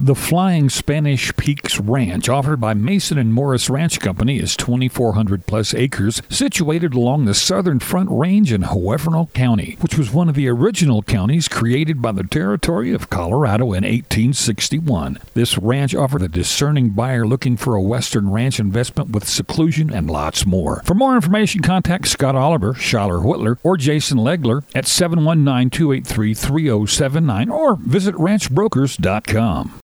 The Flying Spanish Peaks Ranch, offered by Mason and Morris Ranch Company, is 2,400 plus acres situated along the Southern Front Range in Huerfano County, which was one of the original counties created by the territory of Colorado in 1861. This ranch offered a discerning buyer looking for a western ranch investment with seclusion and lots more. For more information, contact Scott Oliver, Schaller Whitler, or Jason Legler at 719-283-3079 or visit ranchbrokers.com.